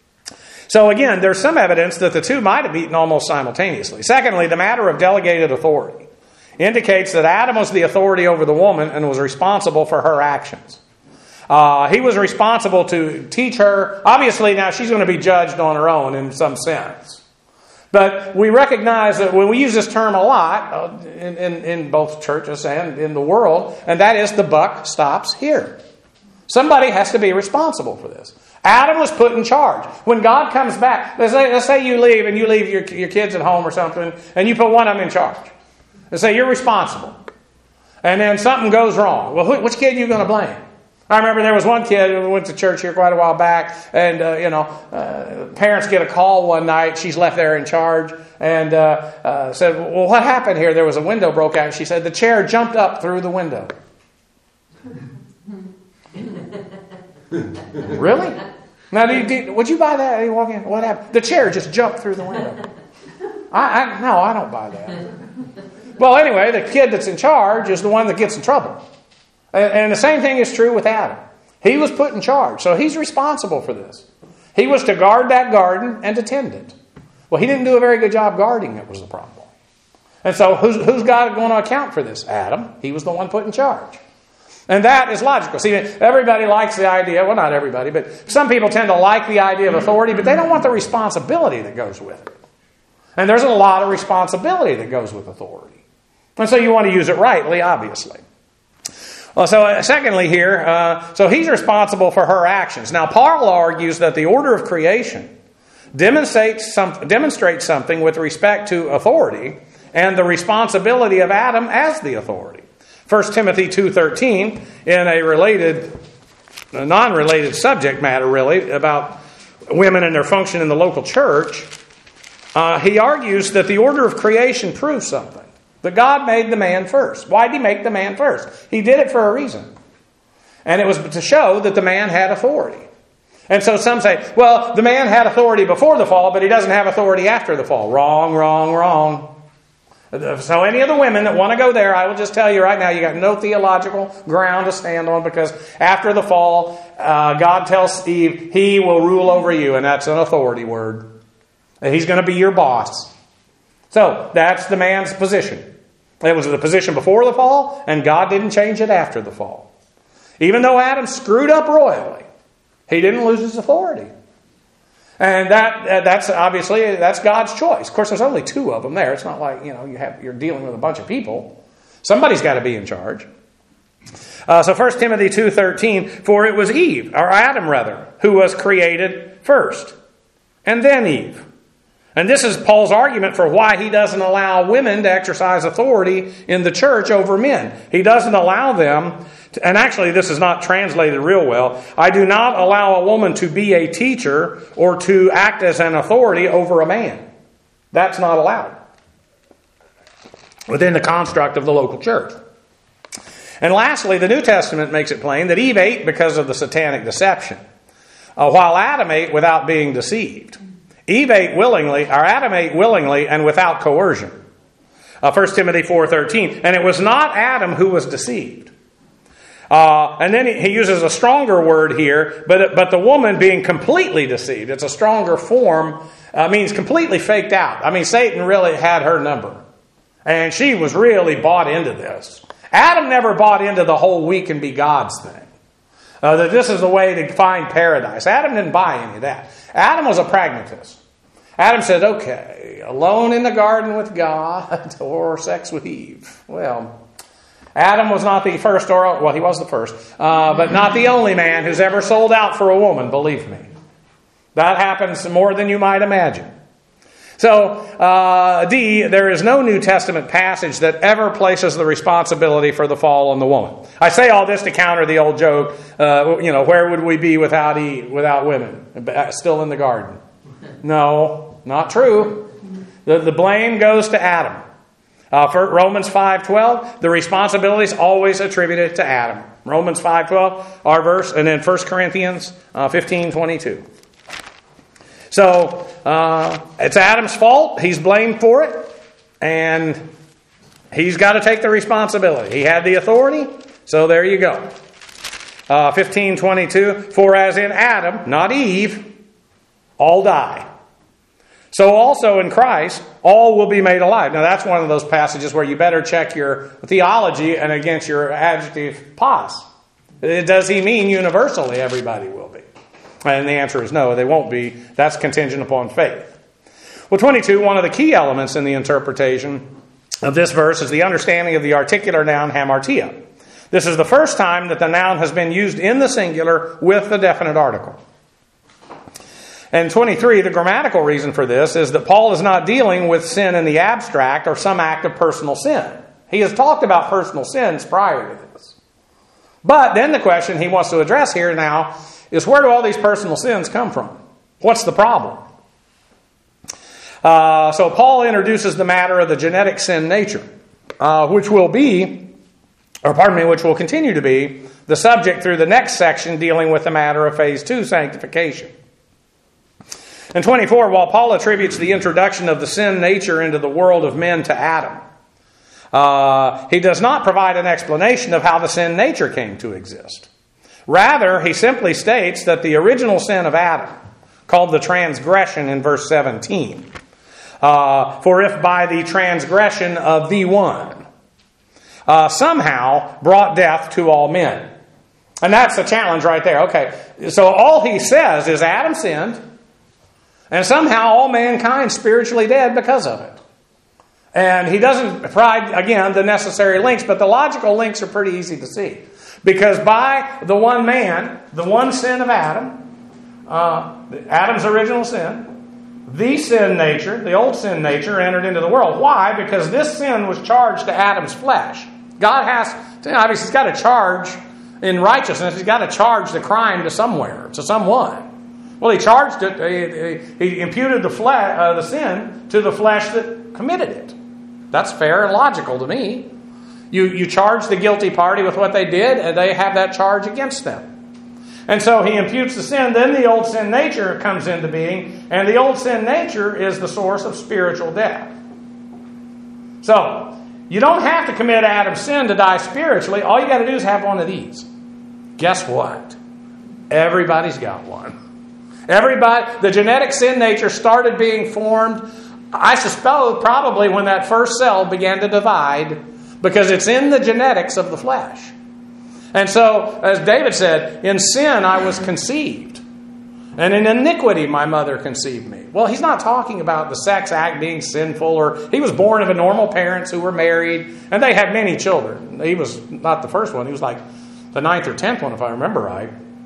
So again, there's some evidence that the two might have eaten almost simultaneously. Secondly, the matter of delegated authority indicates that Adam was the authority over the woman and was responsible for her actions. He was responsible to teach her. Obviously, now she's going to be judged on her own in some sense. But we recognize that when we use this term a lot in both churches and in the world, and that is the buck stops here. Somebody has to be responsible for this. Adam was put in charge. When God comes back, let's say you leave and you leave your kids at home or something, and you put one of them in charge. And say, you're responsible. And then something goes wrong. Well, which kid are you going to blame? I remember there was one kid who went to church here quite a while back, and parents get a call one night. She's left there in charge, and said, well, what happened here? There was a window broke out. She said, the chair jumped up through the window. Really? Now, would you buy that? You walk in, what happened? The chair just jumped through the window. No, I don't buy that. Well, anyway, the kid that's in charge is the one that gets in trouble. And the same thing is true with Adam. He was put in charge, so he's responsible for this. He was to guard that garden and to tend it. Well, he didn't do a very good job guarding it was the problem. And so who's God going to account for this? Adam. He was the one put in charge. And that is logical. See, everybody likes the idea, well, not everybody, but some people tend to like the idea of authority, but they don't want the responsibility that goes with it. And there's a lot of responsibility that goes with authority. And so you want to use it rightly, obviously. Well, so secondly here, so he's responsible for her actions. Now, Paul argues that the order of creation demonstrates something with respect to authority and the responsibility of Adam as the authority. 1 Timothy 2:13, in a non-related subject matter, really, about women and their function in the local church, he argues that the order of creation proves something. That God made the man first. Why did he make the man first? He did it for a reason. And it was to show that the man had authority. And so some say, well, the man had authority before the fall, but he doesn't have authority after the fall. Wrong, wrong, wrong. So any of the women that want to go there, I will just tell you right now, you got no theological ground to stand on, because after the fall, God tells Eve, he will rule over you, and that's an authority word. He's going to be your boss. So that's the man's position. It was the position before the fall, and God didn't change it after the fall. Even though Adam screwed up royally, he didn't lose his authority. And that's obviously, that's God's choice. Of course, there's only two of them there. It's not like, you're dealing with a bunch of people. Somebody's got to be in charge. So 1 Timothy 2:13, for it was Eve, or Adam rather, who was created first, and then Eve. And this is Paul's argument for why he doesn't allow women to exercise authority in the church over men. He doesn't allow them, and actually this is not translated real well, I do not allow a woman to be a teacher or to act as an authority over a man. That's not allowed within the construct of the local church. And lastly, the New Testament makes it plain that Eve ate because of the satanic deception, while Adam ate without being deceived. Adam ate willingly and without coercion. 1 Timothy 4:13. And it was not Adam who was deceived. And then he uses a stronger word here, but the woman being completely deceived. It's a stronger form, means completely faked out. I mean, Satan really had her number. And she was really bought into this. Adam never bought into the whole we can be God's thing. That this is the way to find paradise. Adam didn't buy any of that. Adam was a pragmatist. Adam said, okay, alone in the garden with God or sex with Eve. Well, Adam was not the first, he was the first, but not the only man who's ever sold out for a woman, believe me. That happens more than you might imagine. So, D, there is no New Testament passage that ever places the responsibility for the fall on the woman. I say all this to counter the old joke, where would we be without women? Still in the garden. No, not true. The blame goes to Adam. For Romans 5:12, the responsibility is always attributed to Adam. Romans 5:12, our verse, and then 1 Corinthians 15:22. So, it's Adam's fault. He's blamed for it. And he's got to take the responsibility. He had the authority. So there you go. 15:22, for as in Adam, not Eve, all die. So also in Christ, all will be made alive. Now that's one of those passages where you better check your theology and against your adjective pos. Does he mean universally everybody will be? And the answer is no, they won't be. That's contingent upon faith. Well, 22, one of the key elements in the interpretation of this verse is the understanding of the articular noun hamartia. This is the first time that the noun has been used in the singular with the definite article. And 23, the grammatical reason for this is that Paul is not dealing with sin in the abstract or some act of personal sin. He has talked about personal sins prior to this. But then the question he wants to address here now is, where do all these personal sins come from? What's the problem? So Paul introduces the matter of the genetic sin nature, which will continue to be the subject through the next section dealing with the matter of phase 2, sanctification. In 24, while Paul attributes the introduction of the sin nature into the world of men to Adam, he does not provide an explanation of how the sin nature came to exist. Rather, he simply states that the original sin of Adam, called the transgression in verse 17, for if by the transgression of the one, somehow brought death to all men. And that's the challenge right there. Okay, so all he says is Adam sinned, and somehow all mankind spiritually dead because of it. And he doesn't provide, again, the necessary links, but the logical links are pretty easy to see. Because by the one man, the one sin of Adam, Adam's original sin, the sin nature, the old sin nature, entered into the world. Why? Because this sin was charged to Adam's flesh. God has, obviously, He's got to charge in righteousness. He's got to charge the crime to somewhere, to someone. Well, He charged it. He imputed the sin to the flesh that committed it. That's fair and logical to me. You charge the guilty party with what they did, and they have that charge against them. And so He imputes the sin, then the old sin nature comes into being, and the old sin nature is the source of spiritual death. So, you don't have to commit Adam's sin to die spiritually. All you got to do is have one of these. Guess what? Everybody's got one. Everybody, the genetic sin nature started being formed, I suspect, probably when that first cell began to divide, because it's in the genetics of the flesh. And so, as David said, in sin I was conceived, and in iniquity my mother conceived me. Well, he's not talking about the sex act being sinful, or he was born of a normal parents who were married, and they had many children. He was not the first one. He was like the 9th or 10th one, if I remember right.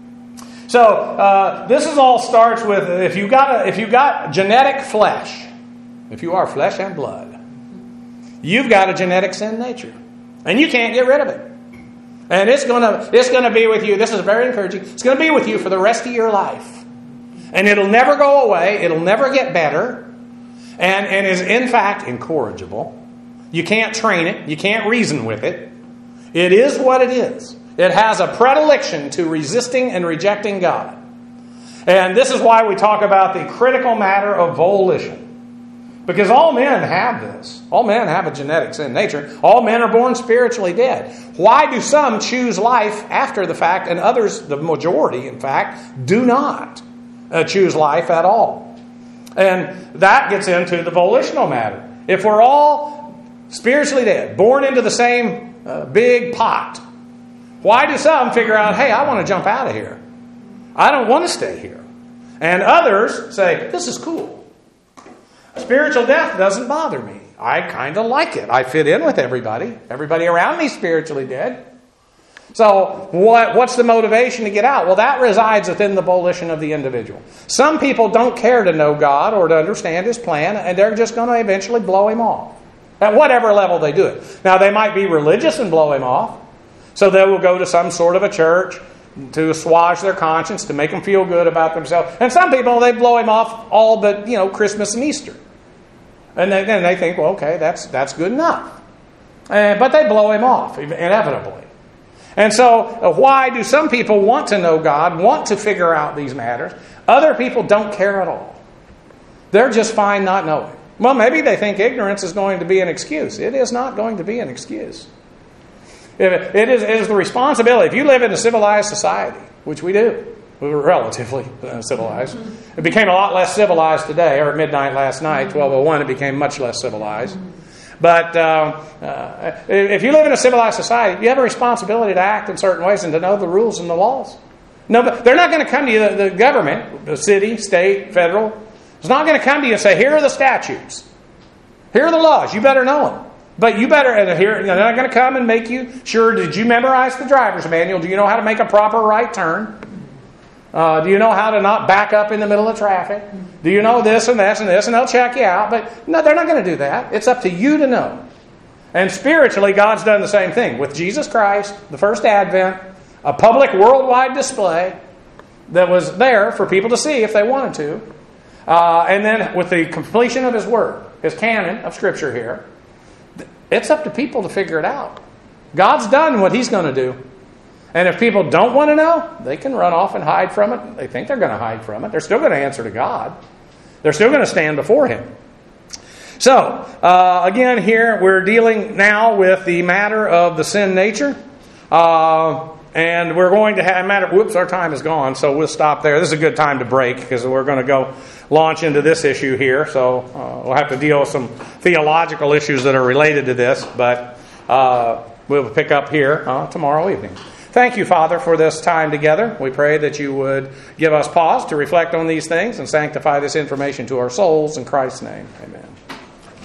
So, this is all starts with, if you got genetic flesh, if you are flesh and blood, you've got a genetic sin nature. And you can't get rid of it. And it's gonna be with you. This is very encouraging. It's going to be with you for the rest of your life. And it'll never go away. It'll never get better. And is in fact incorrigible. You can't train it. You can't reason with it. It is what it is. It has a predilection to resisting and rejecting God. And this is why we talk about the critical matter of volition. Because all men have this. All men have a genetic sin nature. All men are born spiritually dead. Why do some choose life after the fact and others, the majority in fact, do not choose life at all? And that gets into the volitional matter. If we're all spiritually dead, born into the same big pot, why do some figure out, hey, I want to jump out of here. I don't want to stay here. And others say, this is cool. Spiritual death doesn't bother me. I kind of like it. I fit in with everybody. Everybody around me is spiritually dead. So what's the motivation to get out? Well, that resides within the volition of the individual. Some people don't care to know God or to understand His plan, and they're just going to eventually blow Him off. At whatever level they do it. Now, they might be religious and blow Him off. So they will go to some sort of a church to assuage their conscience, to make them feel good about themselves. And some people, they blow Him off all but, Christmas and Easter. And then they think, well, okay, that's good enough. But they blow Him off, inevitably. And so, why do some people want to know God, want to figure out these matters? Other people don't care at all. They're just fine not knowing. Well, maybe they think ignorance is going to be an excuse. It is not going to be an excuse. It is the responsibility. If you live in a civilized society, which we do, we're relatively civilized. It became a lot less civilized today, or at midnight last night, 12:01, it became much less civilized. But if you live in a civilized society, you have a responsibility to act in certain ways and to know the rules and the laws. No, but they're not going to come to you, the government, the city, state, federal, it's not going to come to you and say, here are the statutes. Here are the laws. You better know them. But you better, they're not going to come and make you sure, did you memorize the driver's manual? Do you know how to make a proper right turn? Do you know how to not back up in the middle of traffic? Do you know this and this and this? And they'll check you out. But no, they're not going to do that. It's up to you to know. And spiritually, God's done the same thing. With Jesus Christ, the first advent, a public worldwide display that was there for people to see if they wanted to. And then with the completion of His Word, His canon of Scripture here, it's up to people to figure it out. God's done what He's going to do. And if people don't want to know, they can run off and hide from it. They think they're going to hide from it. They're still going to answer to God. They're still going to stand before Him. So, again, here we're dealing now with the matter of the sin nature. And we're going to have whoops, our time is gone, so we'll stop there. This is a good time to break because we're going to go launch into this issue here. So we'll have to deal with some theological issues that are related to this, but we'll pick up here tomorrow evening. Thank you, Father, for this time together. We pray that you would give us pause to reflect on these things and sanctify this information to our souls. In Christ's name, amen.